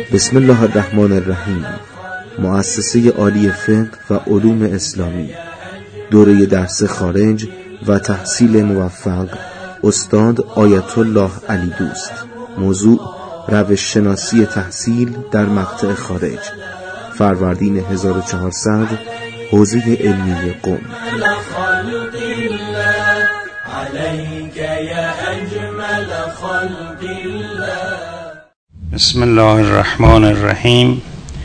بسم الله الرحمن الرحیم. مؤسسه عالی فقه و علوم اسلامی، دوره درس خارج و تحصیل موفق، استاد آیت الله علی دوست. موضوع روش شناسی تحصیل در مقطع خارج، فروردین 1400، حوزه علمی قم. بسم الله الرحمن الرحیم.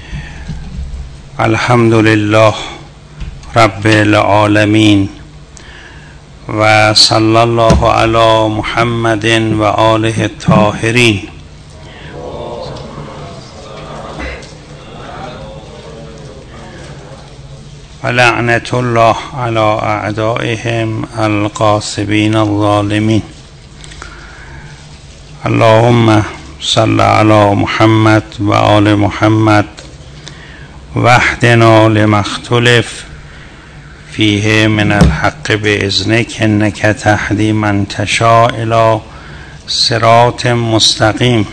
الحمد لله رب العالمین و صلی الله علی محمد و آله الطاهرین. و لعنت الله علی اعدائهم الغاصبین الظالمین. اللهم صل علی محمد و آل محمد واهدنا لما اختلف فیه من الحق باذنک انک تهدی من تشاء الی صراط مستقیم.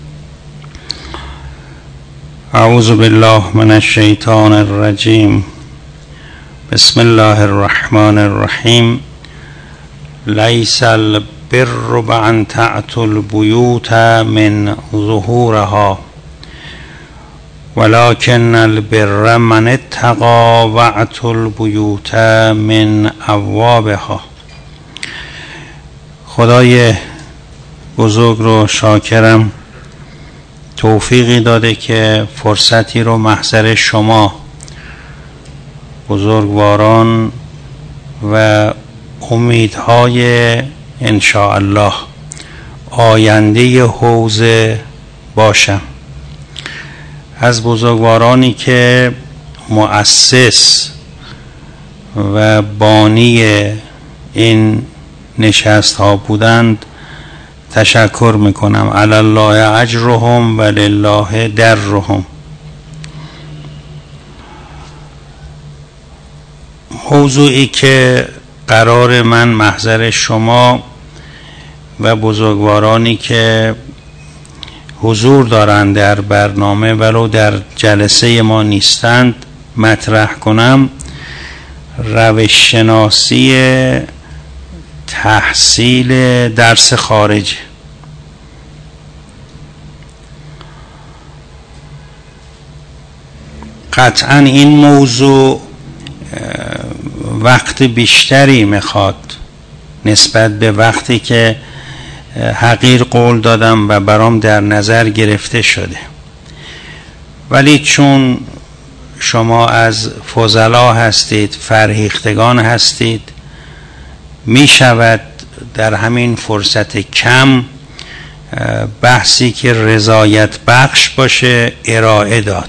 اعوذ بالله من الشیطان الرجیم. بسم الله الرحمن الرحیم. لیس البر بأن تأتوا البیوت من ظهورها ولكن البر من اتقى وأتوا البیوت من ابوابها. خدای بزرگ رو شاکرم، توفیقی داده که فرصتی رو محضر شما بزرگواران و امیدهای انشاءالله آینده حوزه باشم. از بزرگوارانی که مؤسس و بانی این نشست ها بودند تشکر میکنم. علی الله اجرهم و لله درهم. موضوعی که قرار من محضر شما و بزرگوارانی که حضور دارند در برنامه ولو در جلسه ما نیستند مطرح کنم، روش شناسی تحصیل درس خارج. قطعا این موضوع وقت بیشتری میخواد نسبت به وقتی که حقیر قول دادم و برام در نظر گرفته شده، ولی چون شما از فضلا هستید، فرهیختگان هستید، می شود در همین فرصت کم بحثی که رضایت بخش باشه ارائه داد.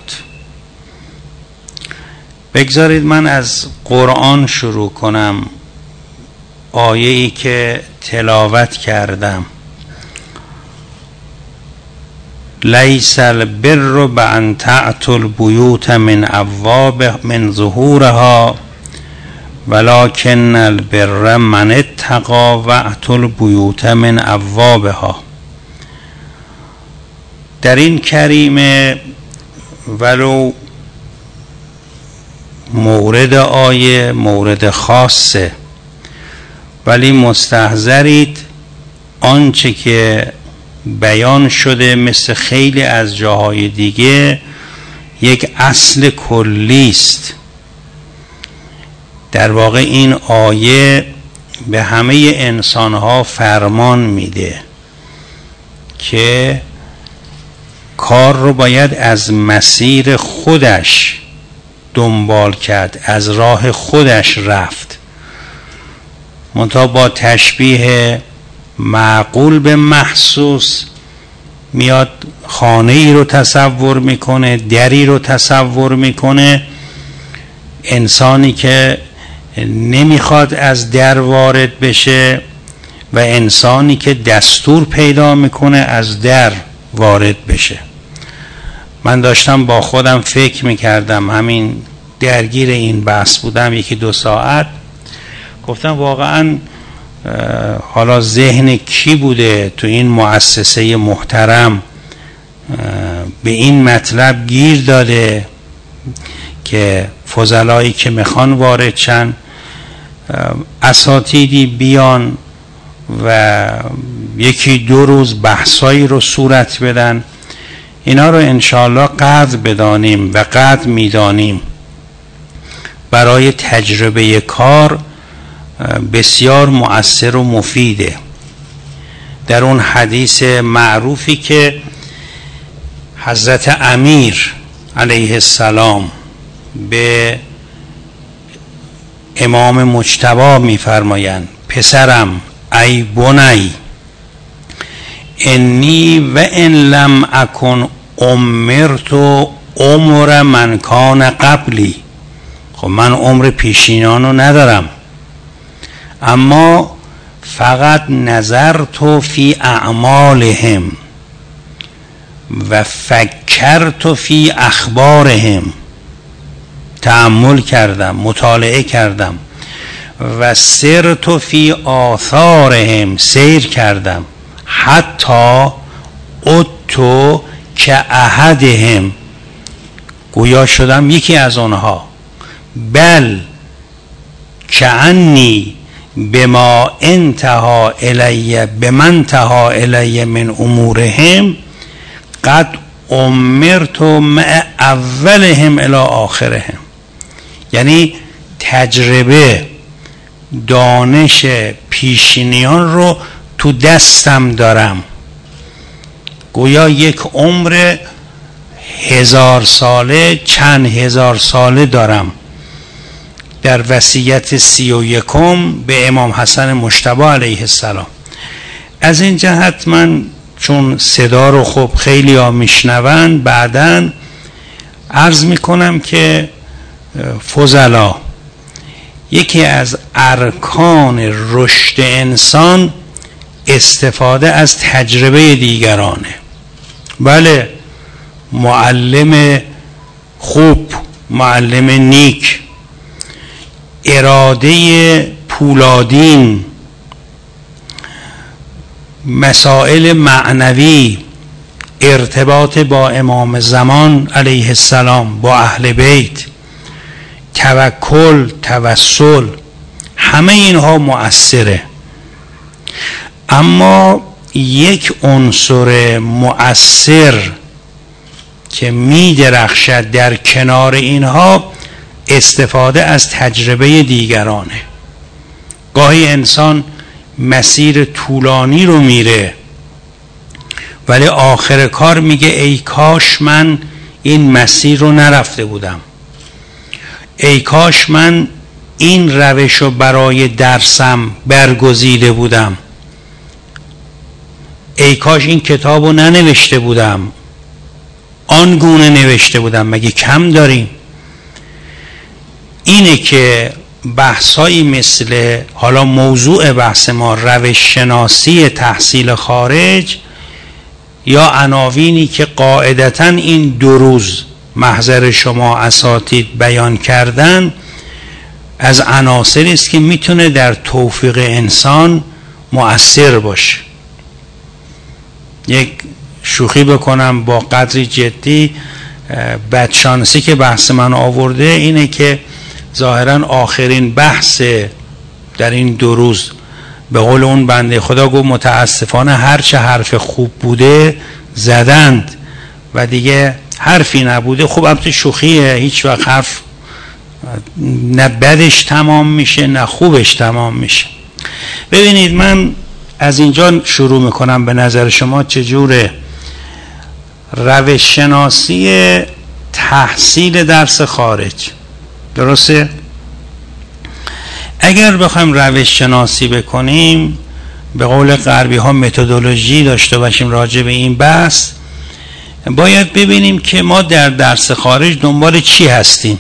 بگذارید من از قرآن شروع کنم. آیه‌ای که تلاوت کردم، لیس البر بأن تأتوا البیوت من ظهورها ولكن البر من اتقى وأتوا البیوت من ابوابها. در این کریمه ولو مورد آیه مورد خاصه، ولی مستحضرید آنچه که بیان شده مثل خیلی از جاهای دیگه یک اصل کلی است. در واقع این آیه به همه انسانها فرمان میده که کار رو باید از مسیر خودش دنبال کرد، از راه خودش رفت، منتها با تشبیه معقول به محسوس میاد خانه ای رو تصور میکنه، دری رو تصور میکنه. انسانی که نمیخواد از در وارد بشه و انسانی که دستور پیدا میکنه از در وارد بشه. من داشتم با خودم فکر میکردم، همین درگیر این بحث بودم 1-2 ساعت، گفتم واقعا حالا ذهن کی بوده تو این مؤسسه محترم به این مطلب گیر داده که فضلایی که میخوان وارد شن اساتیدی بیان و یکی دو روز بحثایی رو صورت بدن. اینا رو انشاءالله قدر بدانیم و قدر میدانیم. برای تجربه کار بسیار مؤثر و مفیده. در اون حدیث معروفی که حضرت امیر علیه السلام به امام مجتبی میفرمایند پسرم ای بنی انی و ان لم اکن امرت عمر من کان قبلی. خب من عمر پیشینانو ندارم، اما فقط نظرت فی اعمالهم و فکرت فی اخبارهم. تأمل کردم، مطالعه کردم. و سرت فی آثارهم، سیر کردم. حتی اتو که احدهم، گویا شدم یکی از آنها. بل کأنی بما انتهى الی بمن انتهى الی من امورهم قد امرت مع اولهم الی آخرهم. یعنی تجربه دانش پیشینیان رو تو دستم دارم. گویا یک عمر 1000 ساله، چند هزار ساله دارم. در وصیت 31 به امام حسن مجتبی علیه السلام. از این جهت من چون صدا رو خب خیلی ها میشنون، بعداً عرض میکنم که فضلا یکی از ارکان رشد انسان استفاده از تجربه دیگرانه. بله، معلم خوب، معلم نیک، اراده پولادین، مسائل معنوی، ارتباط با امام زمان علیه السلام، با اهل بیت، توکل، توسل، همه اینها مؤثره. اما یک عنصر مؤثر که می درخشد در کنار اینها استفاده از تجربه دیگرانه. گاهی انسان مسیر طولانی رو میره ولی آخر کار میگه ای کاش من این مسیر رو نرفته بودم، ای کاش من این روش رو برای درسم برگزیده بودم، ای کاش این کتاب رو ننوشته بودم، آنگونه نوشته بودم. مگه کم داریم؟ اینه که بحثایی مثل حالا موضوع بحث ما روش شناسی تحصیل خارج یا عناوینی که قاعدتاً این 2 روز محضر شما اساتید بیان کردن از عناصری است که میتونه در توفیق انسان مؤثر باشه. یک شوخی بکنم با قدری جدی، بدشانسی که بحث من آورده اینه که ظاهراً آخرین بحث در این 2 روز به قول اون بنده خدا گفت متاسفانه هرچه حرف خوب بوده زدند و دیگه حرفی نبوده. خب البته شوخیه، هیچ وقت حرف نه بدش تمام میشه نه خوبش تمام میشه. ببینید من از اینجا شروع میکنم. به نظر شما چجوره روش شناسی تحصیل درس خارج؟ درسته؟ اگر بخوایم روش شناسی بکنیم، به قول غربی ها متدولوژی داشته باشیم راجع به این بحث، باید ببینیم که ما در درس خارج دنبال چی هستیم،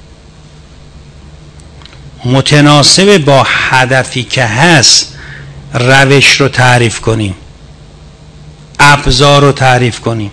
متناسب با هدفی که هست روش رو تعریف کنیم، ابزار رو تعریف کنیم.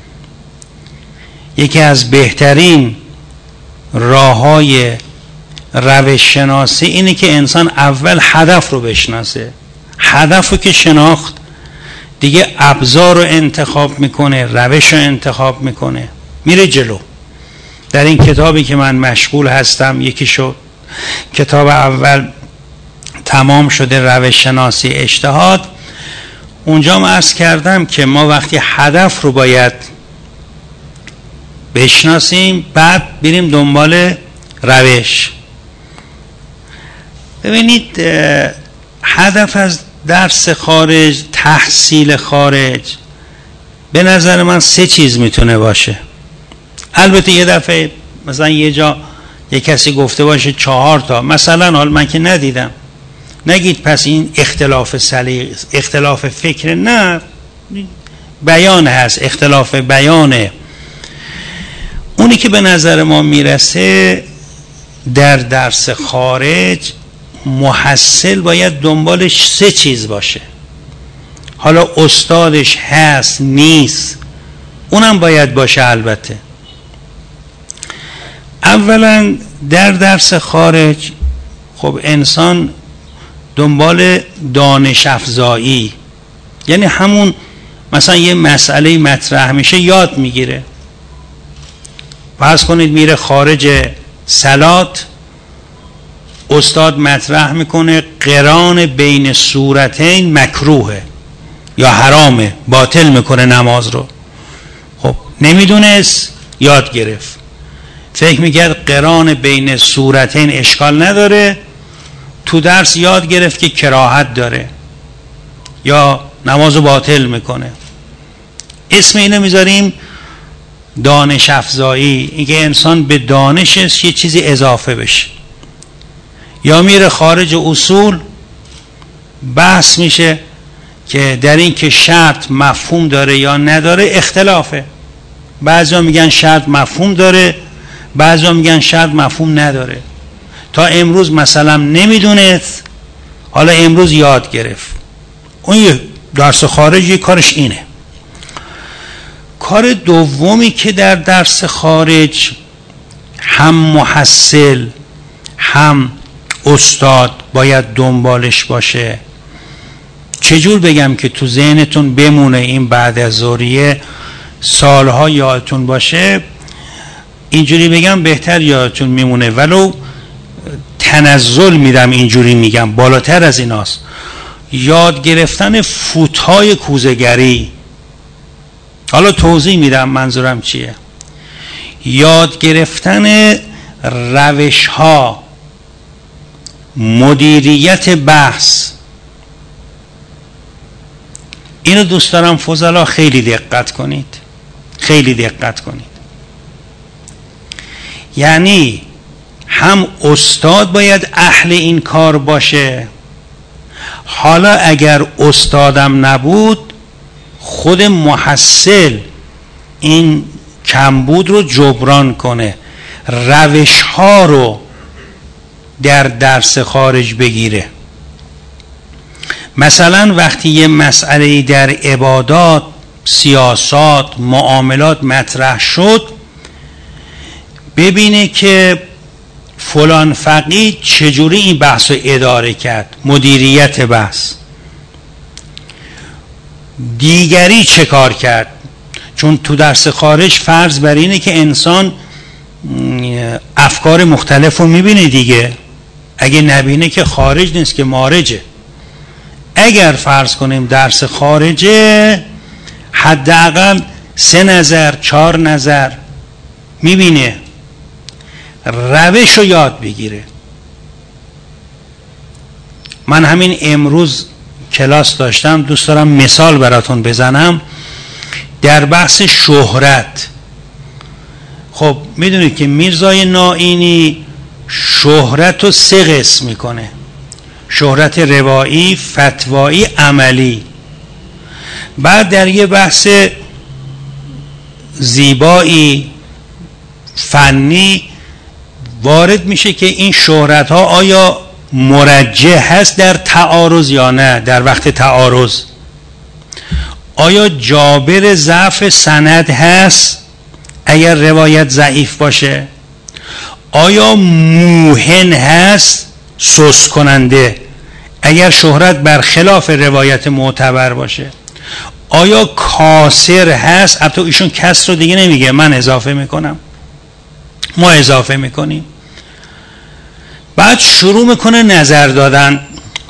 یکی از بهترین راه‌های روش شناسی اینه که انسان اول هدف رو بشناسه. هدف رو که شناخت دیگه ابزار رو انتخاب میکنه، روش رو انتخاب میکنه، میره جلو. در این کتابی که من مشغول هستم، یکی شد کتاب اول تمام شده، روش شناسی اجتهاد، اونجا من عرض کردم که ما وقتی هدف رو باید بشناسیم، بعد بریم دنبال روش. ببینید هدف از درس خارج، تحصیل خارج، به نظر من 3 چیز میتونه باشه. البته یه دفعه مثلا یه جا یه کسی گفته باشه 4 تا، مثلا حال من که ندیدم، نگید پس این اختلاف سلیقه، اختلاف فکر، نه، بیان هست، اختلاف بیانه. اونی که به نظر ما میرسه در درس خارج محصل باید دنبالش 3 چیز باشه. حالا استادش هست نیست، اونم باید باشه. البته اولا در درس خارج خب انسان دنبال دانش افزایی، یعنی همون مثلا یه مسئله مطرح میشه یاد میگیره. فرض کنید میره خارج صلات، استاد مطرح میکنه قران بین صورتین مکروهه یا حرامه، باطل میکنه نماز رو. خب نمیدونست، یاد گرفت، فکر میکرد قران بین صورتین اشکال نداره، تو درس یاد گرفت که کراهت داره یا نماز رو باطل میکنه. اسم اینو میذاریم دانش افزایی، اینکه انسان به دانشش یه چیزی اضافه بشه. یا میره خارج اصول، بحث میشه که در این که شرط مفهوم داره یا نداره اختلافه. بعضیا میگن شرط مفهوم داره، بعضیا میگن شرط مفهوم نداره. تا امروز مثلا نمیدونست، حالا امروز یاد گرفت. اون یه درس خارجی کارش اینه. کار دومی که در درس خارج هم محصل هم استاد باید دنبالش باشه، چجور بگم که تو ذهنتون بمونه، این بعد از ظهریه سالها یادتون باشه، اینجوری بگم بهتر یادتون میمونه، ولو تنزل میدم اینجوری میگم، بالاتر از ایناست. یاد گرفتن فوتهای کوزه‌گری. حالا توضیح میدم منظورم چیه. یاد گرفتن روش ها، مدیریت بحث. اینو دوست دارم فضلا خیلی دقت کنید، خیلی دقت کنید. یعنی هم استاد باید اهل این کار باشه، حالا اگر استادم نبود خود محصل این کمبود رو جبران کنه، روش ها رو در درس خارج بگیره. مثلا وقتی یه مسئله در عبادات، سیاست، معاملات مطرح شد، ببینه که فلان فقیه چجوری این بحث رو اداره کرد، مدیریت بحث، دیگری چه کار کرد. چون تو درس خارج فرض بر اینه که انسان افکار مختلف رو میبینه دیگه، اگه نبینه که خارج نیست که مارجه. اگر فرض کنیم درس خارجه، حداقل 3 نظر 4 نظر میبینه، روش رو یاد بگیره. من همین امروز کلاس داشتم، دوست دارم مثال براتون بزنم در بحث شهرت. خب میدونید که میرزای نائینی شهرت رو 3 قسم میکنه: شهرت روایی، فتوایی، عملی. بعد در یه بحث زیبایی فنی وارد میشه که این شهرت ها آیا مرجح هست در تعارض یا نه، در وقت تعارض آیا جابر ضعف سند هست اگر روایت ضعیف باشه، آیا موهن هست، سوس کننده، اگر شهرت برخلاف روایت معتبر باشه، آیا کاسر هست؟ البته ایشون کسر رو دیگه نمیگه، من اضافه میکنم، ما اضافه میکنیم. بعد شروع میکنه نظر دادن،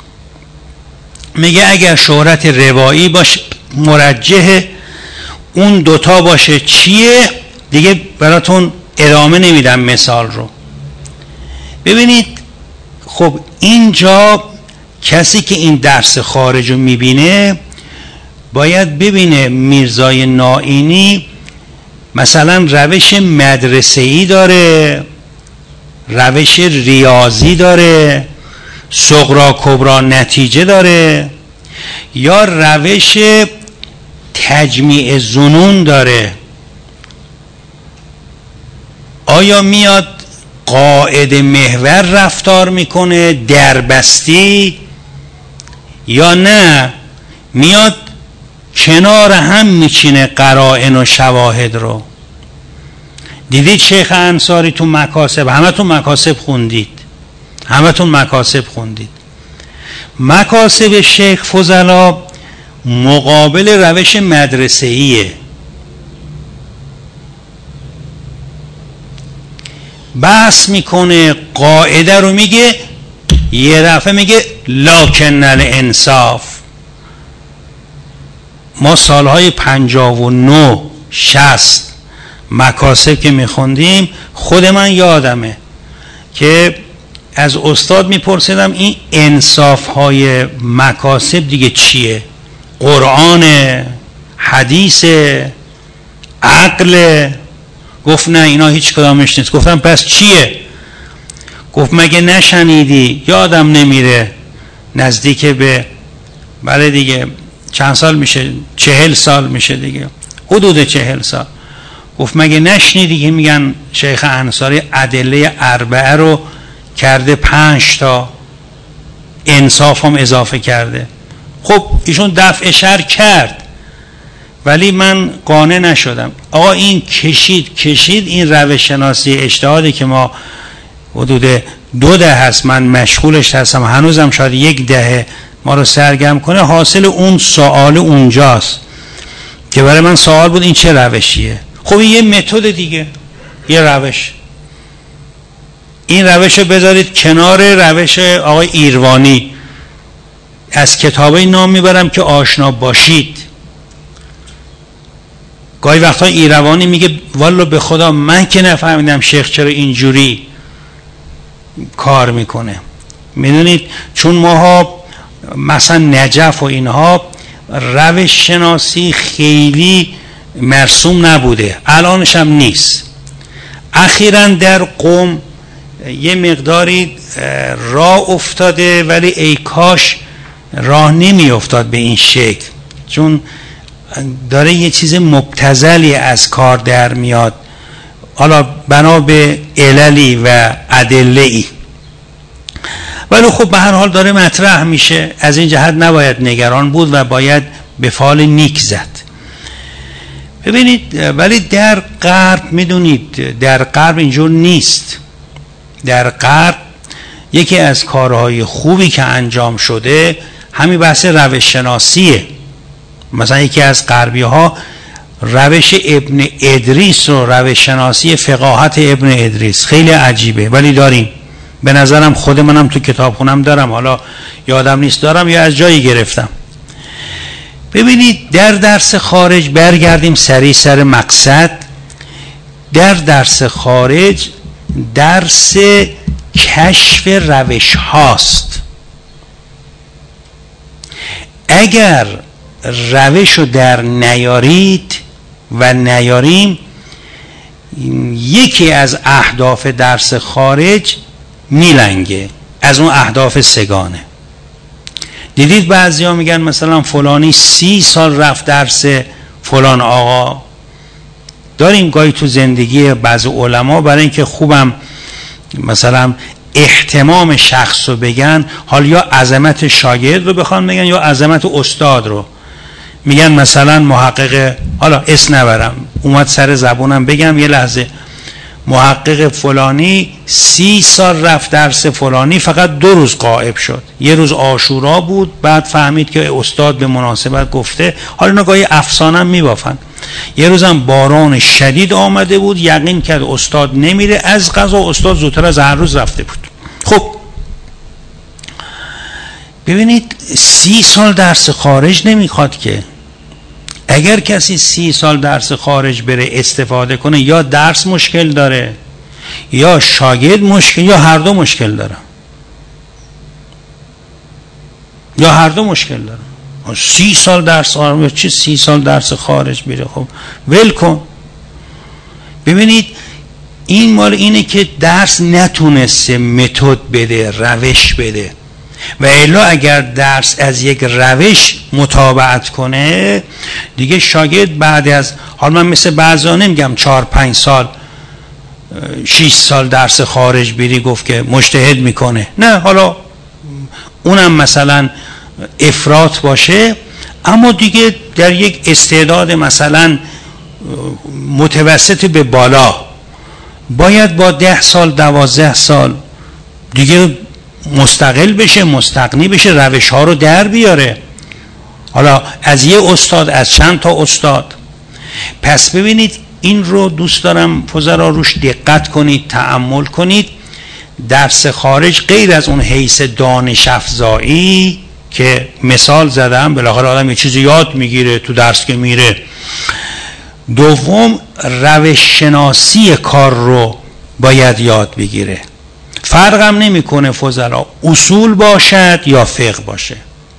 میگه اگر شهرت روایی باشه مرجح اون دوتا باشه چیه؟ دیگه براتون ادامه نمیدم مثال رو. ببینید خب اینجا کسی که این درس خارج رو میبینه باید ببینه میرزای نائینی مثلا روش مدرسه‌ای داره، روش ریاضی داره، صغرا کبرا نتیجه داره، یا روش تجمیع ظنون داره. آیا میاد قاعده محور رفتار میکنه دربستی، یا نه میاد کنار هم میچینه قرائن و شواهد رو؟ دیدید شیخ انصاری تو مکاسب، همتون مکاسب خوندید، مکاسب شیخ فضلا مقابل روش مدرسه‌ایه. بحث میکنه، قاعده رو میگه، یه دفعه میگه لکن الانصاف. ما سالهای 59 60 مکاسب که میخوندیم، خود من یادمه که از استاد میپرسیدم این انصاف های مکاسب دیگه چیه؟ قرآن، حدیث، عقل؟ گفت نه اینا هیچ کدامش نیست. گفتم پس چیه؟ گفت مگه نشنیدی؟ یادم نمیره، نزدیک به بله دیگه چند سال میشه، 40 سال میشه دیگه، حدود 40 سال. گفت مگه نشنیدی که میگن شیخ انصاری ادله اربعه رو کرده 5 تا، انصاف هم اضافه کرده. خب ایشون دفع شر کرد، ولی من قانع نشدم. آقا این کشید این روش شناسی اجتهادی که ما حدود 2 دهه هست من مشغولش هستم، هنوزم شاید 1 دهه ما رو سرگرم کنه، حاصل اون سوال اونجاست که برای من سوال بود این چه روشیه. خب این یه متد دیگه، یه روش. این روش رو بذارید کنار روش آقای ایروانی. از کتابای نام میبرم که آشنا باشید. گاهی وقتا ایروانی میگه والا به خدا من که نفهمیدم شیخ چرا اینجوری کار میکنه. میدونید چون ماها مثلا نجف و اینها روش شناسی خیلی مرسوم نبوده، الانش هم نیست. اخیراً در قم یه مقداری راه افتاده، ولی ای کاش راه نمی افتاد به این شکل، چون داره یه چیز مبتذلی از کار در میاد، حالا بنا به عللی و ادله‌ای. ولی خب به هر حال داره مطرح میشه، از این جهت نباید نگران بود و باید به فال نیک زد. ببینید ولی در غرب میدونید در غرب اینجور نیست. در غرب یکی از کارهای خوبی که انجام شده همین بحث روش شناسیه. مثلا یکی از غربی ها روش ابن ادریس رو، روش شناسی فقاهت ابن ادریس، خیلی عجیبه ولی داریم. به نظرم خود منم تو کتابخونم دارم، حالا یادم نیست دارم یا از جایی گرفتم. ببینید در درس خارج، برگردیم سریع سر مقصد. در درس خارج درس کشف روش هاست. اگر روش رو در نیارید و نیاریم، یکی از اهداف درس خارج میلنگه از اون اهداف سگانه. دیدید بعضی ها میگن مثلا فلانی 30 سال رفت درس فلان آقا. داریم گاهی تو زندگی بعضی علما برای اینکه خوبم مثلا احتمام شخص رو بگن، حال یا عظمت شاگرد رو بخوان بگن یا عظمت استاد رو میگن. مثلا محقق، حالا اسم نبرم، اومد سر زبونم بگم یه لحظه، محقق فلانی 30 سال رفت درس فلانی، فقط 2 روز غائب شد. یه روز عاشورا بود، بعد فهمید که استاد به مناسبت گفته. حالا اینا گاهی افسانه میبافن. یه روزم باران شدید آمده بود، یقین کرد استاد نمیره، از قضا استاد زودتر از هر روز رفته بود. خب ببینید 30 سال درس خارج نمیخواد که. اگر کسی 30 سال درس خارج بره استفاده کنه، یا درس مشکل داره یا شاگرد مشکل، یا هر دو مشکل داره، یا هر دو مشکل داره. 30 سال درس خارج، چه 30 سال درس خارج میره؟ خب ول کن. ببینید این مال اینه که درس نتونسته متد بده، روش بده. و الا اگر درس از یک روش متابعت کنه، دیگه شاگرد بعد از، حالا من مثل بعضا نمیگم 4-5 سال 6 سال درس خارج بری گفت که مجتهد میکنه، نه، حالا اونم مثلا افراط باشه، اما دیگه در یک استعداد مثلا متوسط به بالا باید با 10 سال 12 سال دیگه مستقل بشه، مستغنی بشه، روش ها رو در بیاره. حالا از یه استاد، از چند تا استاد. پس ببینید این رو دوست دارم فضلا روش دقت کنید، تأمل کنید. درس خارج غیر از اون حیث دانش افزایی که مثال زدم، بالاخره آدم یه چیزی یاد میگیره تو درس که میره. دوم، روش شناسی کار رو باید یاد بگیره. فرقم نمیکنه فضلا اصول باشد یا فقه باشه،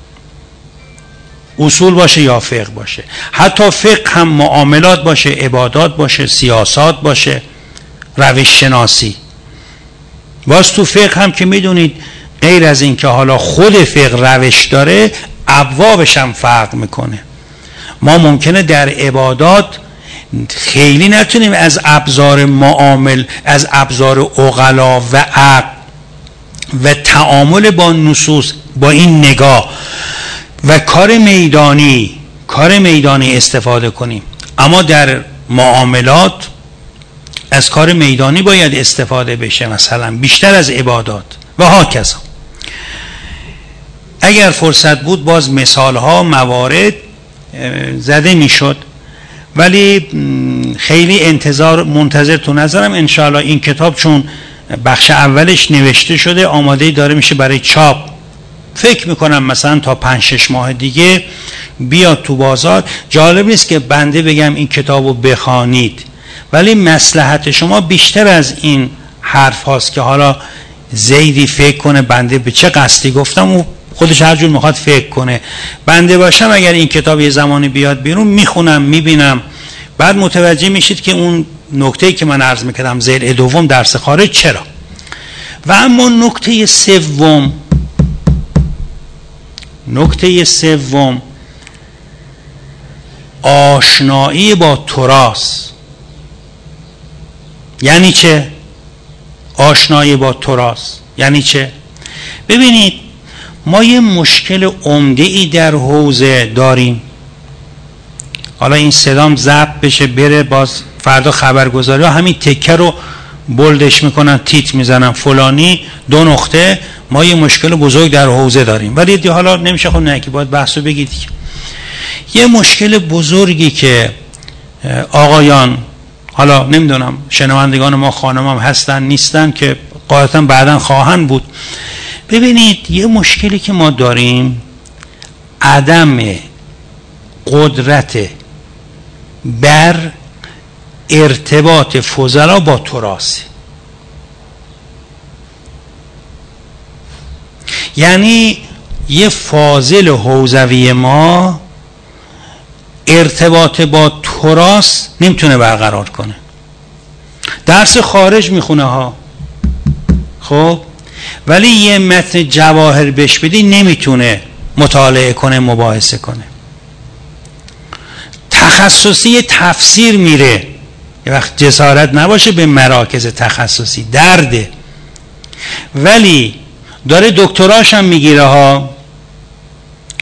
اصول باشه یا فقه باشه، حتی فقه هم معاملات باشه، عبادات باشه، سیاست باشه، روش شناسی. باز تو فقه هم که میدونید غیر از این که حالا خود فقه روش داره، ابوابش هم فرق میکنه. ما ممکنه در عبادات خیلی نتونیم از ابزار معامل، از ابزار عقلا و عقل و تعامل با نصوص، با این نگاه و کار میدانی استفاده کنیم، اما در معاملات از کار میدانی باید استفاده بشه، مثلا بیشتر از عبادات و هاکذا. اگر فرصت بود باز مثالها، موارد زده میشد، ولی خیلی منتظر تو نظرم. انشاءالله این کتاب چون بخش اولش نوشته شده، آماده داره میشه برای چاپ، فکر میکنم مثلا تا 5-6 ماه دیگه بیاد تو بازار. جالب نیست که بنده بگم این کتابو بخوانید، ولی مصلحت شما بیشتر از این حرف هاست که حالا زیدی فکر کنه بنده به چه قصدی گفتم و خودش هر جور میخواد فکر کنه. بنده باشم اگر این کتاب یه زمانی بیاد بیرون، میخونم، میبینم، بعد متوجه میشید که اون نکته‌ای که من عرض میکردم ضلع دوم درس خارج چرا. و اما نکته سوم آشنایی با تراث. یعنی چه؟ آشنایی با تراث یعنی چه؟ ببینید ما یه مشکل عمده‌ای در حوزه داریم. حالا این صدام ضبط بشه بره، باز فردا خبرگزاری ها همین تکه رو بولدش میکنن، تیت میزنن فلانی 2 نقطه. ما یه مشکل بزرگ در حوزه داریم، ولی حالا نمیشه، خب نه که باید بحثو بگید. یه مشکل بزرگی که آقایان، حالا نمیدونم شنوندگان ما خانم هم هستن نیستن که قاعدتا بعداً خواهند بود. ببینید یه مشکلی که ما داریم عدم قدرت بر ارتباط فضلا با تراث. یعنی یه فاضل حوزوی ما ارتباط با تراث نمیتونه برقرار کنه. درس خارج میخونه ها، خب، ولی یه متن جواهر بهش بدی نمیتونه مطالعه کنه، مباحثه کنه. تخصصی تفسیر میره، یه وقت جسارت نباشه به مراکز تخصصی، درده، ولی داره دکتراش هم میگیره ها،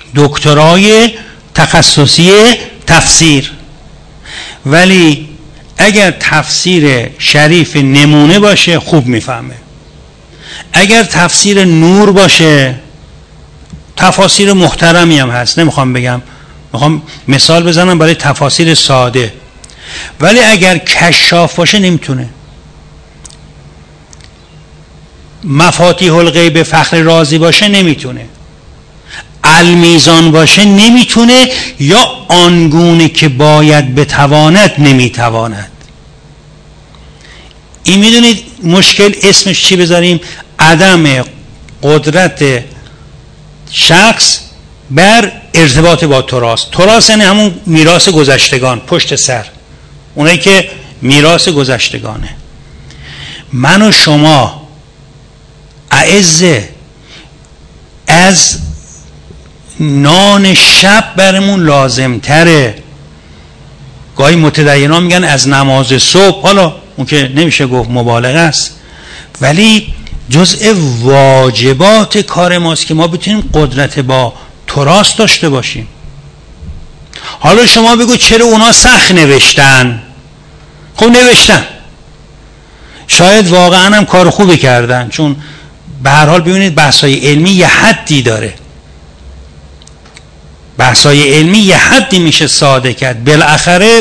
دکترای تخصصی تفسیر، ولی اگر تفسیر شریف نمونه باشه خوب میفهمه. اگر تفسیر نور باشه، تفاسیر محترمی هم هست، نمیخوام بگم، میخوام مثال بزنم برای تفاسیر ساده، ولی اگر کشاف باشه نمیتونه. مفاتیح الغیب فخر رازی باشه نمیتونه. المیزان باشه نمیتونه، یا آنگونه که باید بتواند نمیتواند. این میدونید مشکل اسمش چی بذاریم؟ عدم قدرت شخص بر ارتباط با تراث. تراث یعنی همون میراث گذشتگان پشت سر، اونایی که میراث گذشتگانه. من و شما اعزه از نان شب برمون لازم تره. گاهی متدینا میگن از نماز صبح، حالا اون که نمیشه گفت مبالغه است، ولی جزء واجبات کار ماست که ما بتونیم قدرت با تراث داشته باشیم. حالا شما بگو چرا اونا سخت نوشتن؟ خب نوشتن، شاید واقعا هم کار خوبی کردن، چون به هر حال ببینید بحث‌های علمی یه حدی داره، بحث‌های علمی یه حدی میشه ساده کرد، بالاخره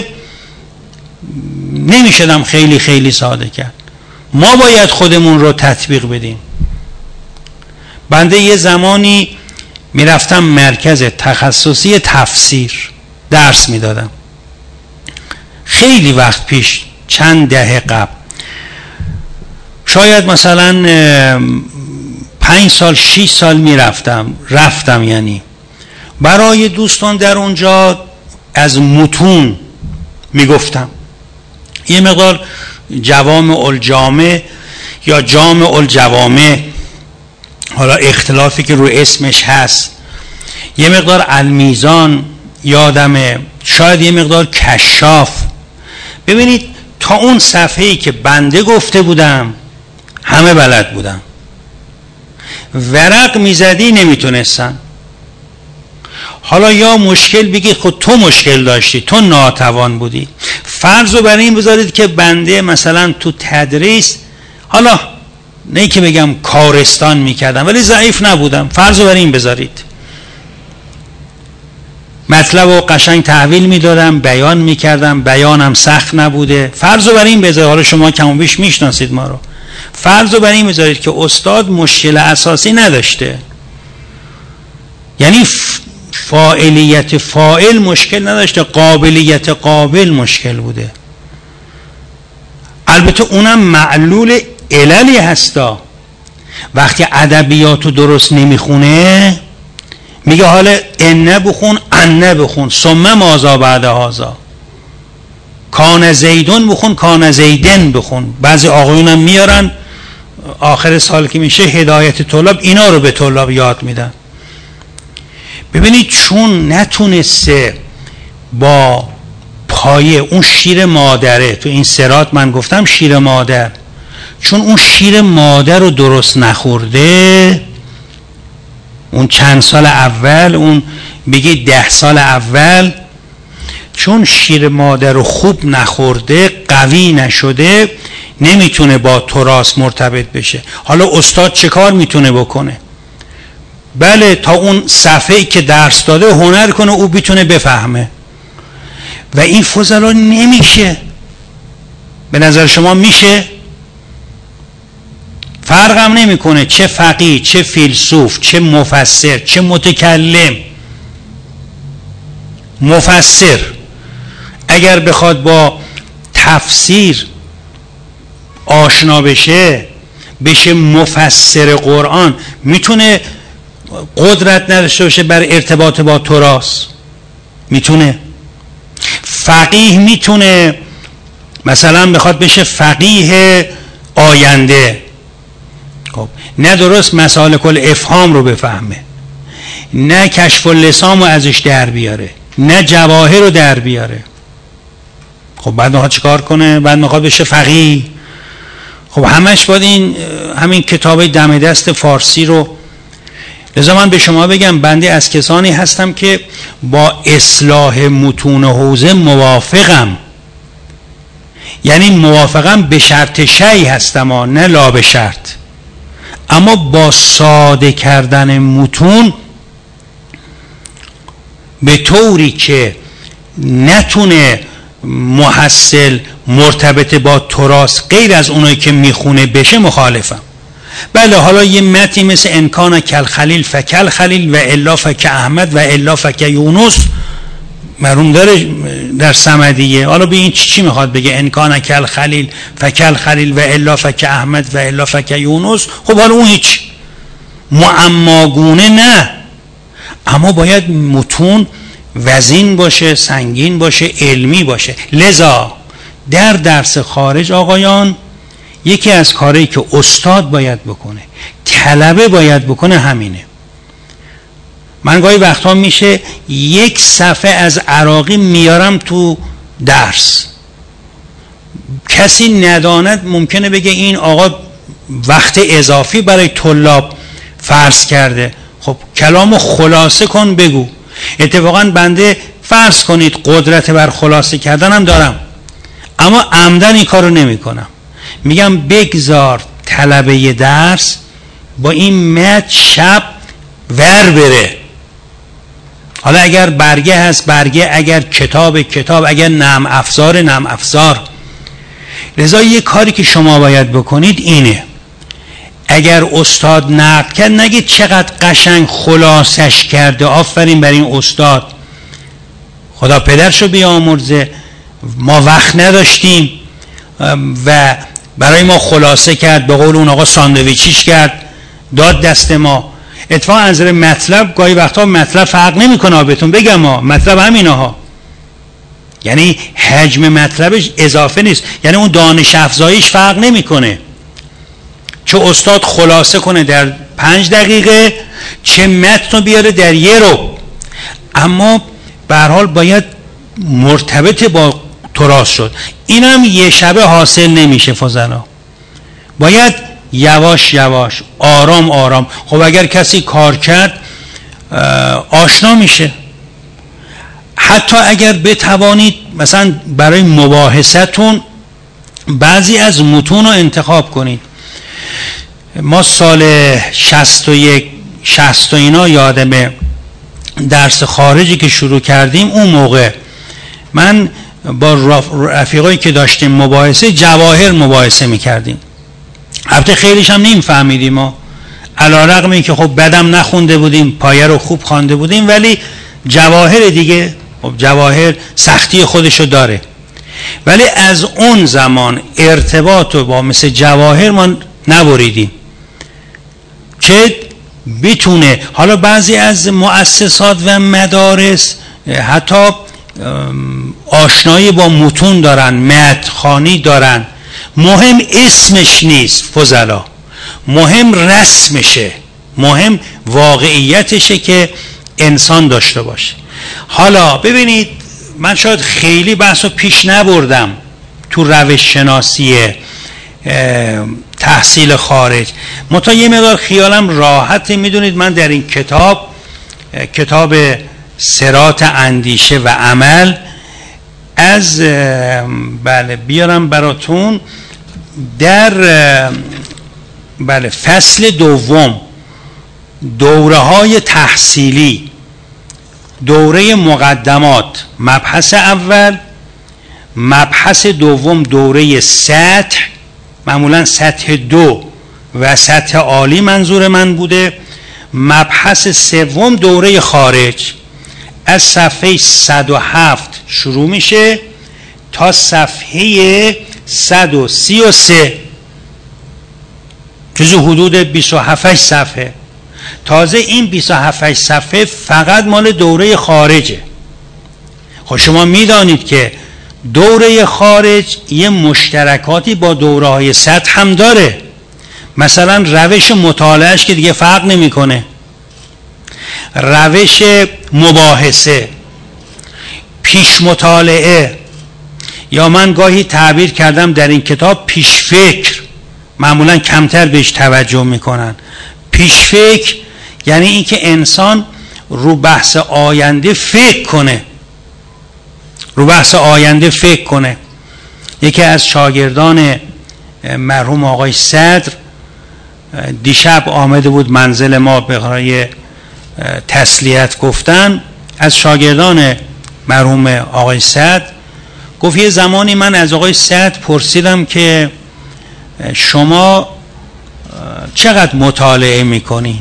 نمیشدم خیلی خیلی ساده کرد. ما باید خودمون رو تطبیق بدیم. بنده یه زمانی میرفتم مرکز تخصصی تفسیر درس میدادم، خیلی وقت پیش، چند دهه قبل، شاید مثلا 5 سال 6 سال رفتم یعنی برای دوستان در اونجا از متون میگفتم. یه مقدار جوامع الجامع یا جامع الجوامع، حالا اختلافی که رو اسمش هست، یه مقدار المیزان یادمه، شاید یه مقدار کشاف. ببینید تا اون صفحه‌ای که بنده گفته بودم همه بلد بودم، ورق میزدی نمیتونستن. حالا یا مشکل بگید خود تو مشکل داشتی، تو ناتوان بودی. فرض رو برای این بذارید که بنده مثلا تو تدریس، حالا نه که بگم کارستان میکردم ولی ضعیف نبودم، فرض رو برای این بذارید، مطلب رو قشنگ تحویل میدادم، بیان میکردم، بیانم سخت نبوده. فرض رو برای این بذارید، حالا شما کم و بیش میشناسید ما رو، فرض رو برای این بذارید که استاد مشکل اساسی نداشته، یعنی فاعلیت فاعل مشکل نداشته، قابلیت قابل مشکل بوده. البته اونم معلول عللی هستا. وقتی ادبیاتو درست نمیخونه میگه حالا انه بخون، انه بخون، ثم ماذا بعد هذا، کان زیدون بخون، کان زیدن بخون. بعضی آقایونم میارن آخر سال که میشه هدایت طلاب، اینا رو به طلاب یاد میدن. ببینید چون نتونسته با پایه اون شیر مادره، تو این سرات من گفتم شیر مادر، چون اون شیر مادر رو درست نخورده، اون چند سال اول، اون بگید 10 سال اول، چون شیر مادر رو خوب نخورده، قوی نشده، نمیتونه با تراث مرتبط بشه. حالا استاد چه کار میتونه بکنه؟ بله، تا اون صفحه‌ای که درس داده هنر کنه او بتونه بفهمه، و این فضلا نمیشه. به نظر شما میشه؟ فرقم نمیکنه چه فقیه، چه فیلسوف، چه مفسر، چه متکلم. مفسر اگر بخواد با تفسیر آشنا بشه مفسر قرآن، میتونه قدرت نداشته باشه بر ارتباط با تراث؟ میتونه. فقیه میتونه مثلا بخواد بشه فقیه آینده، خب نه درست مسالک الافهام رو بفهمه، نه کشف اللسان رو ازش در بیاره، نه جواهر رو در بیاره. خب بعد میخواد چیکار کنه؟ بعد میخواد بشه فقیه. خب همش باید همین کتاب دم دست فارسی رو. لذا من به شما بگم بنده از کسانی هستم که با اصلاح متون حوزه موافقم، یعنی موافقم به شرط شیء هستم نه لا به شرط، اما با ساده کردن متون به طوری که نتونه محصل مرتبط با تراث غیر از اونایی که میخونه بشه مخالفم. بله حالا یه متنی مثل انکان کل خلیل فکل خلیل و الا فک احمد و الا فک یونس مرحوم داره در صمدیه، حالا به این چی میخواد بگه؟ انکان کل خلیل فکل خلیل و الا فک احمد و الا فک یونس. خب حالا اون هیچ معماگونه نه، اما باید متون وزین باشه، سنگین باشه، علمی باشه. لذا در درس خارج آقایان یکی از کارهایی که استاد باید بکنه، طلبه باید بکنه همینه. من گاهی وقتا میشه یک صفحه از عراقی میارم تو درس، کسی نداند ممکنه بگه این آقا وقت اضافی برای طلاب فرض کرده. خب کلامو خلاصه کن بگو. اتفاقا بنده فرض کنید قدرت بر خلاصه کردنم دارم، اما عمدن این کارو نمی کنم. میگم بگذار طلبه درس با این متن شب ور بره، حالا اگر برگه هست برگه، اگر کتاب اگر نعم افزار. لذا یه کاری که شما باید بکنید اینه، اگر استاد نقد کرد نگید چقدر قشنگ خلاصش کرده، آفرین بر این استاد، خدا پدرشو بیامرزه، ما وقت نداشتیم و برای ما خلاصه کرد، به قول اون آقا ساندویچیش کرد داد دست ما. اتفاقا از نظر مطلب گاهی وقتا مطلب فرق نمیکنه، بهتون بگم مطلب همینها، یعنی حجم مطلبش اضافه نیست، یعنی اون دانش افزاییش فرق نمیکنه، چه استاد خلاصه کنه در 5 دقیقه چه متن بیاره در 1 رو. اما به هر حال باید مرتبط با تراث شد. اینم یه شبه حاصل نمیشه فضلا، باید یواش یواش آرام. خب اگر کسی کار کرد آشنا میشه. حتی اگر بتوانید مثلا برای مباحثتون بعضی از متون رو انتخاب کنید. ما سال 60 اینا یادمه درس خارجی که شروع کردیم، اون موقع من با رفیقایی که داشتیم مباحثه جواهر مباحثه میکردیم. البته خیلیش هم نمیفهمیدیم ما، علی‌رغم اینکه خب بدم نخونده بودیم، پایه رو خوب خوانده بودیم، ولی جواهر دیگه، خب جواهر سختی خودشو داره. ولی از اون زمان ارتباط رو با مثل جواهر ما نبریدیم که بتونه. حالا بعضی از مؤسسات و مدارس حتی آشنایی با متون دارن، متن‌خوانی دارن. مهم اسمش نیست فضلا، مهم رسمشه، مهم واقعیتشه که انسان داشته باشه. حالا ببینید من شاید خیلی بحثو پیش نبردم تو روش شناسی تحصیل خارج، منتها یه مقدار خیالم راحته. میدونید من در این کتاب صراط اندیشه و عمل از بیارم براتون در فصل دوم، دوره های تحصیلی، دوره مقدمات، مبحث اول، مبحث دوم دوره سطح، معمولا سطح 2 و سطح عالی منظور من بوده، مبحث سوم دوره خارج، از صفحه 107 شروع میشه تا صفحه 133، جزو حدود 27 صفحه. تازه این 27 صفحه فقط مال دوره خارجه. خب شما میدانید که دوره خارج یه مشترکاتی با دوره های سطح هم داره، مثلا روش مطالعهش که دیگه فرق نمیکنه، روش مباحثه، پیش مطالعه، یا من گاهی تعبیر کردم در این کتاب پیش فکر، معمولا کمتر بهش توجه میکنن. پیش فکر یعنی این که انسان رو بحث آینده فکر کنه، یکی از شاگردان مرحوم آقای صدر دیشب آمده بود منزل ما برای تسلیت گفتن. از شاگردان مرحوم آقای صدر گفت یه زمانی من از آقای صدر پرسیدم که شما چقدر مطالعه میکنی؟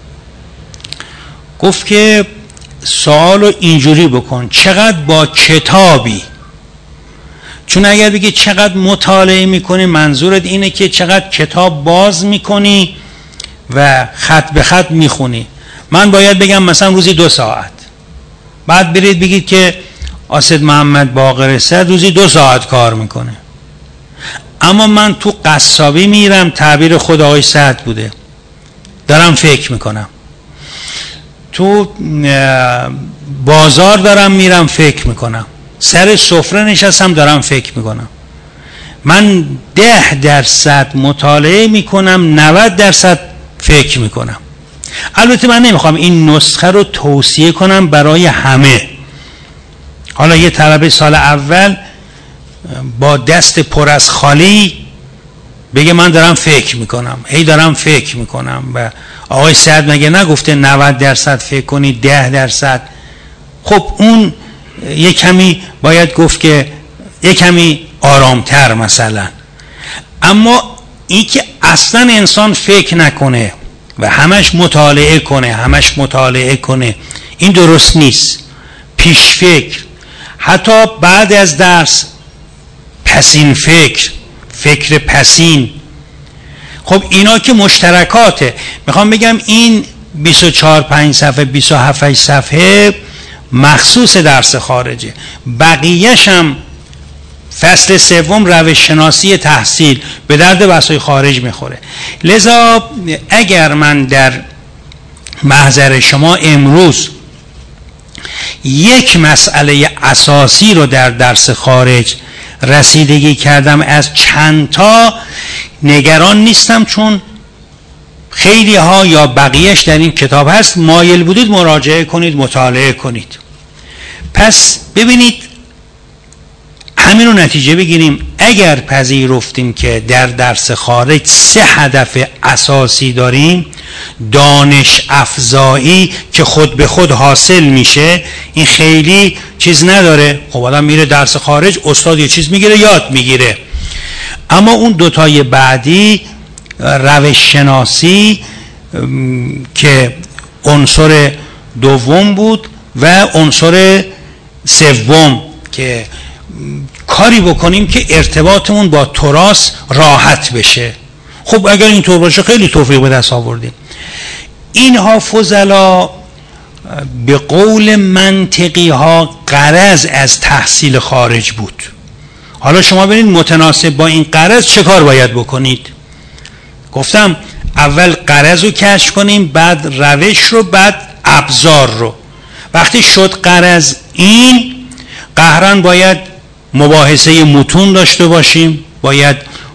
گفت که سوالو اینجوری بکن، چقدر با کتابی؟ چون اگر بگی چقدر مطالعه میکنی منظورت اینه که چقدر کتاب باز میکنی و خط به خط میخونی. من باید بگم مثلا روزی 2 ساعت، بعد برید بگید که اسد محمد باقر صدر روزی 2 ساعت کار میکنه. اما من تو قصابی میرم، تعبیر خود آقای صدر بوده، دارم فکر میکنم. تو بازار دارم میرم فکر میکنم، سر سفره نشستم دارم فکر میکنم. من 10% مطالعه میکنم، 90% فکر میکنم. البته من نمیخوام این نسخه رو توصیه کنم برای همه. حالا یه طلبه سال اول با دست پر از خالی بگه من دارم فکر میکنم، هی دارم فکر میکنم. و آقای سعد مگه نگفته 90% فکر کنی 10%؟ خب اون یه کمی باید گفت که یه کمی آرامتر مثلا. اما این که اصلا انسان فکر نکنه و همش مطالعه کنه این درست نیست. پیش فکر، حتی بعد از درس پسین فکر پسین. خب اینا که مشترکاته. میخوام بگم این 24-5 صفحه 27 صفحه مخصوص درس خارجه، بقیه‌ش هم فصل 3 روش شناسی تحصیل به درد بحث‌های خارج میخوره. لذا اگر من در محضر شما امروز یک مسئله اساسی رو در درس خارج رسیدگی کردم از چند تا، نگران نیستم، چون خیلی ها یا بقیهش در این کتاب هست. مایل بودید مراجعه کنید، مطالعه کنید. پس ببینید همین رو نتیجه بگیریم. اگر پذیرفتیم که در درس خارج 3 هدف اساسی داریم، دانش افزایی که خود به خود حاصل میشه، این خیلی چیز نداره. خب آدم میره درس خارج، استاد یه چیز میگیره یاد میگیره. اما اون 2 تای بعدی، روش شناسی که عنصر دوم بود و عنصر سوم که کاری بکنیم که ارتباطمون با تراث راحت بشه. خب اگر اینطور باشه خیلی توفیق به دست آوردیم. اینها فضلا به قول منطقی ها غرض از تحصیل خارج بود. حالا شما ببینید متناسب با این غرض چه کار باید بکنید. گفتم اول غرض رو کشف کنیم، بعد روش رو، بعد ابزار رو. وقتی شد غرض این، قهرن باید مباحثه متون داشته باشیم، باید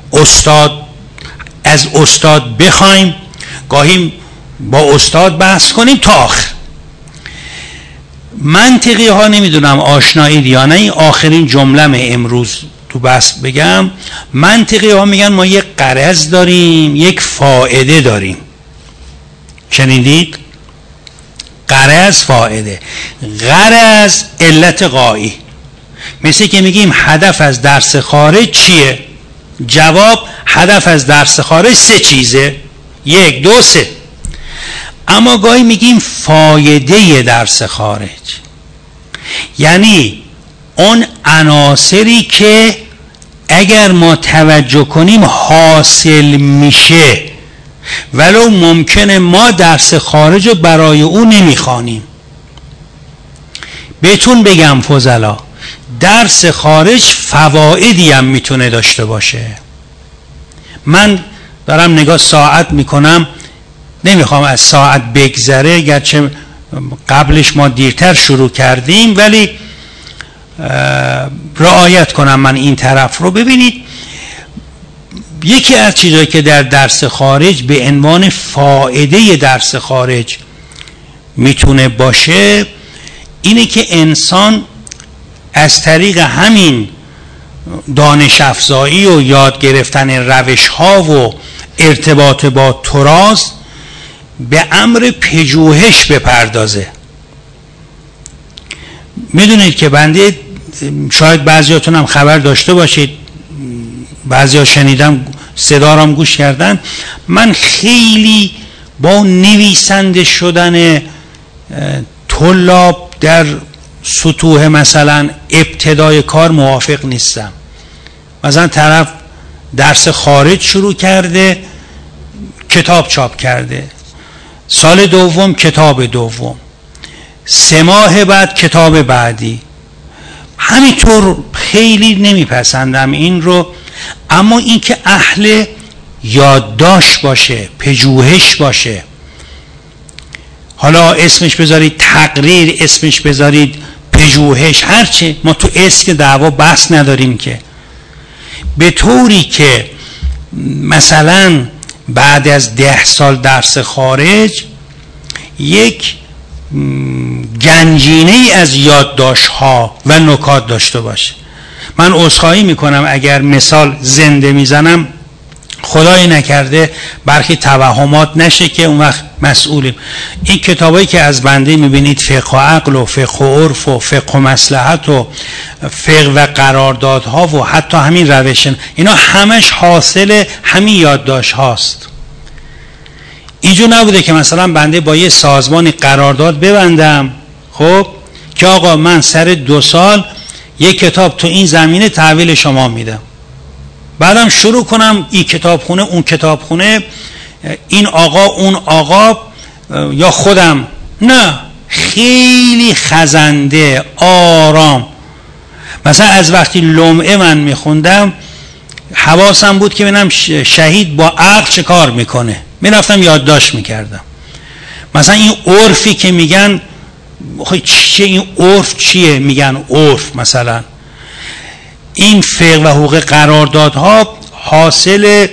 از استاد بخوایم، گاهی با استاد بحث کنیم تا آخر. منطقی ها نمیدونم آشنایید یا نه، این آخرین جمله امروز تو بحث بگم. منطقی ها میگن ما یک غرض داریم، یک فائده داریم. شنیدید؟ غرض، فائده. غرض علت غایی. مثل که میگیم هدف از درس خارج چیه؟ جواب هدف از درس خارج 3 چیزه، 1 2 3. اما گاهی میگیم فایده درس خارج، یعنی اون عناصری که اگر ما توجه کنیم حاصل میشه، ولو ممکنه ما درس خارج رو برای اون نمیخوانیم. بهتون بگم فضلا، درس خارج فوایدی هم میتونه داشته باشه. من دارم نگاه ساعت میکنم، نمیخوام از ساعت بگذره، گرچه قبلش ما دیرتر شروع کردیم، ولی رعایت کنم من این طرف رو. ببینید یکی از چیزایی که در درس خارج به عنوان فایده درس خارج میتونه باشه اینه که انسان از طریق همین دانش افزایی و یاد گرفتن روش ها و ارتباط با تراث به امر پژوهش بپردازه. میدونید که بنده، شاید بعضیاتون هم خبر داشته باشید، بعضیا شنیدم صدارم گوش کردن، من خیلی با نویسنده شدن طلاب در سطوح مثلا ابتدای کار موافق نیستم. مثلا طرف درس خارج شروع کرده، کتاب چاپ کرده، سال دوم کتاب دوم، 3 ماه بعد کتاب بعدی، همینطور خیلی نمیپسندم این رو. اما این که اهل یادداشت باشه، پژوهش باشه، حالا اسمش بذارید تقریر، اسمش بذارید پژوهش، هرچه، ما تو اسم دعوا بحث نداریم، که به طوری که مثلا بعد از 10 سال درس خارج یک گنجینه از یادداشت ها و نکات داشته باشه. من عذرخواهی میکنم اگر مثال زنده میزنم، خدای نکرده برخی توهمات نشه که اون وقت مسئولیم. این کتابایی که از بنده میبینید، فقه و عقل و فقه و عرف و فقه و مصلحت و فقه و قراردادها و حتی همین روش، اینا همش حاصل همین یادداشت هاست. اینجور نبوده که مثلا بنده با یه سازمان قرارداد ببندم، خب که آقا من سر 2 سال یک کتاب تو این زمینه تحویل شما میدم، بعدم شروع کنم این کتابخونه اون کتابخونه، این آقا اون آقا یا خودم. نه، خیلی خزنده، آرام. مثلا از وقتی لمعه من میخوندم حواسم بود که ببینم شهید با عقل چه کار میکنه، میرفتم یادداشت میکردم. مثلا این عرفی که میگن، چیه این عرف، چیه میگن عرف، مثلا این فقه و حقوق قراردادها حاصل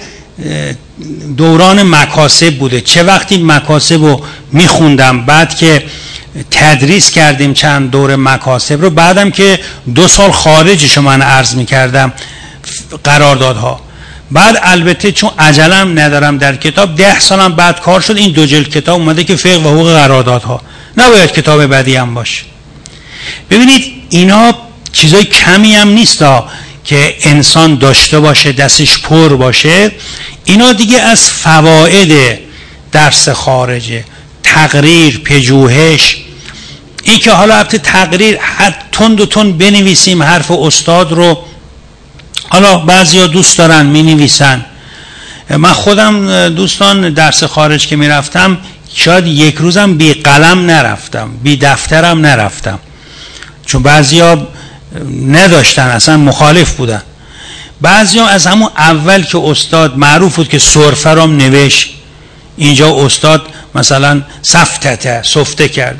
دوران مکاسب بوده. چه وقتی مکاسب رو میخوندم، بعد که تدریس کردیم چند دور مکاسب رو، بعدم که 2 سال خارجشو من عرض میکردم قراردادها، بعد البته چون عجلم ندارم در کتاب 10 سالم بعد کار شد، این 2 جلد کتاب اومده که فقه و حقوق قراردادها، نباید کتاب بعدی هم باشه. ببینید اینا چیزای کمی هم نیست که انسان داشته باشه، دستش پر باشه. اینا دیگه از فواید درس خارجه، تقریر، پژوهش. این که حالا البته تقریر تند و تند بنویسیم حرف استاد رو، حالا بعضیا دوست دارن می نویسن. من خودم دوستان درس خارج که می رفتم شاید 1 روزم بی قلم نرفتم، بی دفترم نرفتم، چون بعضیا نداشتن، اصلا مخالف بودن. بعضیا از همون اول که استاد معروف بود که سرفه رام نوشت، اینجا استاد مثلا سفته کرد،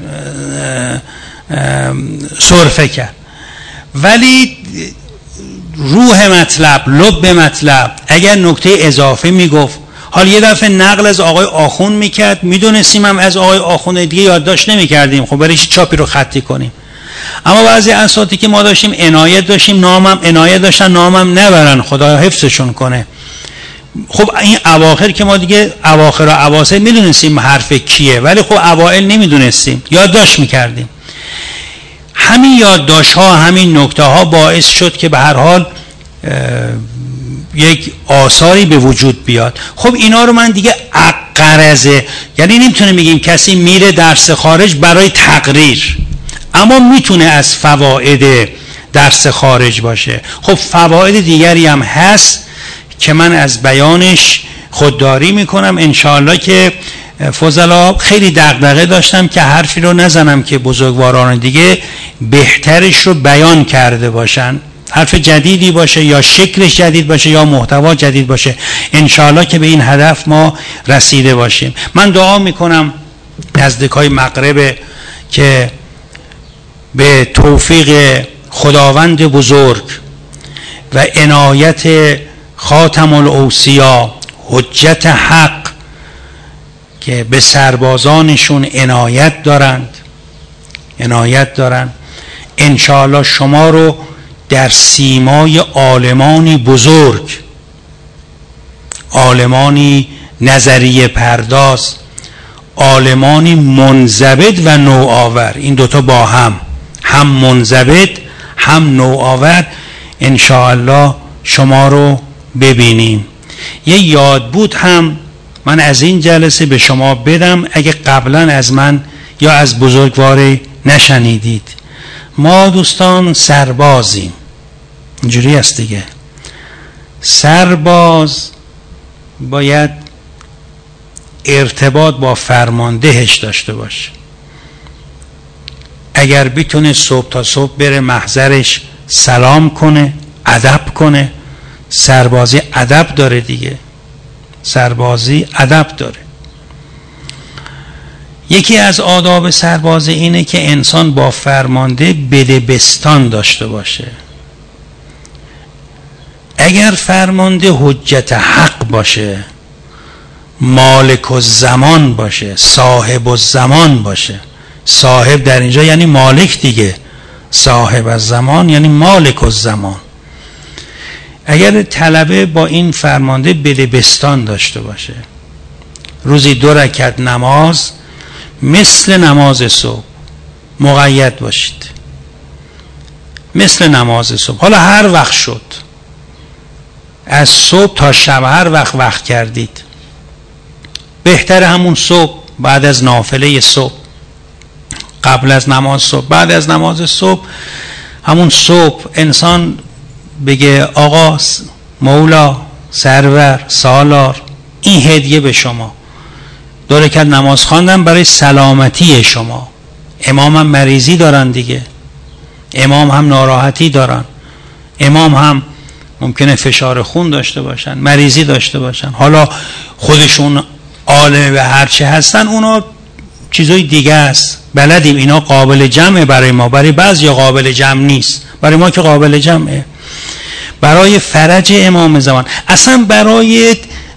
سرفه کرد، ولی روح مطلب، لب مطلب، اگر نکته اضافه میگفت. حالا یه دفعه نقل از آقای آخوند میکرد، میدونستیم هم از آقای آخوند دیگه یادداشت نمیکردیم، خب برای چی چاپی رو خطی کنیم. اما بعضی اساتید که ما داشتیم عنایت داشتیم، نامم عنایت داشتن، نامم نبرن، خدا حفظشون کنه. خب این اواخر که ما دیگه اواخر و اواسط میدونستیم حرف کیه، ولی خب اوائل نمیدونستیم، یادداشت میکردیم. همین یادداشت ها، همین نکته ها باعث شد که به هر حال یک آثاری به وجود بیاد. خب اینا رو من دیگه قرضه، یعنی نمیتونه بگیم کسی میره درس خارج برای تقریر، اما میتونه از فواید درس خارج باشه. خب فواید دیگری هم هست که من از بیانش خودداری میکنم. انشاءالله که فضلا خیلی دغدغه داشتم که حرفی رو نزنم که بزرگواران دیگه بهترش رو بیان کرده باشن، حرف جدیدی باشه یا شکلش جدید باشه یا محتوا جدید باشه. انشاءالله که به این هدف ما رسیده باشیم. من دعا میکنم نزدیکای مغرب که به توفیق خداوند بزرگ و عنایت خاتم الاوصیا حجت حق که به سربازانشون عنایت دارند، انشاءالله شما رو در سیمای عالمانی بزرگ، عالمانی نظریه پرداز، عالمانی منضبط و نوآور، این دوتا با هم منضبط هم نوآور انشاءالله شما رو ببینیم. یه یادبود هم من از این جلسه به شما بدم اگه قبلا از من یا از بزرگواری نشنیدید. ما دوستان سربازیم، اینجوری است دیگه. سرباز باید ارتباط با فرماندهش داشته باشه. اگر بتونه صبح تا صبح بره محضرش سلام کنه، ادب کنه. سربازی ادب داره دیگه، سربازی ادب داره. یکی از آداب سربازی اینه که انسان با فرمانده بدبستان داشته باشه. اگر فرمانده حجت حق باشه، مالک الزمان باشه، صاحب الزمان باشه، صاحب در اینجا یعنی مالک دیگه، صاحب الزمان یعنی مالک الزمان. اگر طلبه با این فرمانده بدبستان داشته باشه، روزی 2 رکعت نماز مثل نماز صبح مقید باشید، مثل نماز صبح. حالا هر وقت شد، از صبح تا شب هر وقت کردید، بهتر همون صبح، بعد از نافله صبح، قبل از نماز صبح، بعد از نماز صبح. همون صبح انسان بگه آقا مولا سرور سالار، این هدیه به شما، 2 رکعت نماز خواندم برای سلامتی شما. امام هم مریضی دارن دیگه، امام هم ناراحتی دارن، امام هم ممکنه فشار خون داشته باشن، مریضی داشته باشن. حالا خودشون عالم به هرچه هستن، اونا چیزای دیگه است، بلدیم اینا قابل جمعه برای ما، برای بعضی قابل جمع نیست، برای ما که قابل جمعه. برای فرج امام زمان، اصلا برای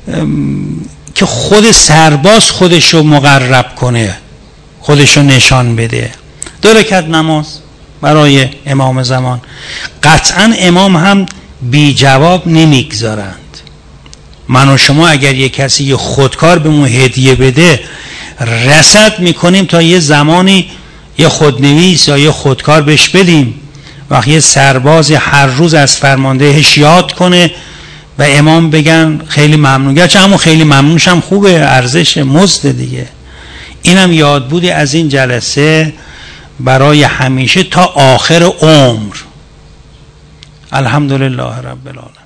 که خود سرباز خودشو مقرب کنه، خودشو نشان بده. 2 رکعت نماز برای امام زمان. قطعا امام هم بی جواب نمیگذارند. من و شما اگر یک کسی یه خودکار به مون هدیه بده، رصد میکنیم تا یه زمانی یه خودنویس یا یه خودکار بهش بدیم. وقتی یه سرباز هر روز از فرماندهش یاد کنه و امام بگن خیلی ممنون، گرچه همون خیلی ممنونش هم خوبه، ارزش مزد دیگه. اینم یاد بودی از این جلسه برای همیشه تا آخر عمر. الحمدلله رب العالمین.